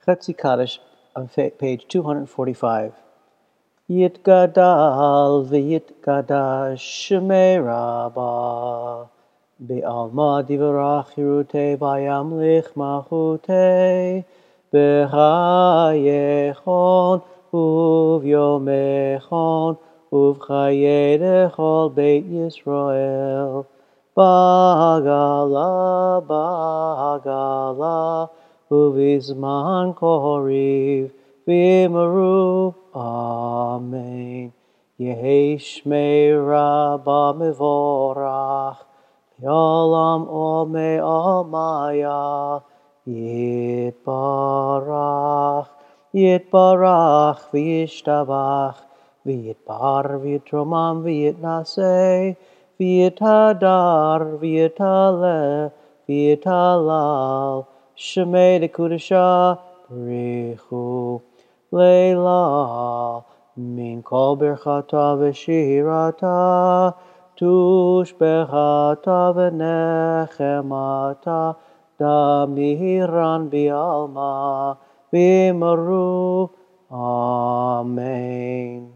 Chetzi Kaddish on page 245. Yitgadal v'yitgadash Shemei Rabbah Be'alma divrach hirutei v'yamlich malchutei B'chayechon uvyomechon uv'chayei lechol Beit Yisrael Bagala bagala uvizman koriv v'yimaru. Amen. Yehi Shmei Rabbah mevorach Yolam Olmei Almaya Yitbarach Yitbarach V'yishtabach V'yitbar V'yitromam V'yitnaseh V'yitadar V'yitaleh V'yitalal Shemei Dekudesha Brichu Leila min kol berchata v'shirata tushbechata v'nechemata damiran bi'alma v'imaru. Amen.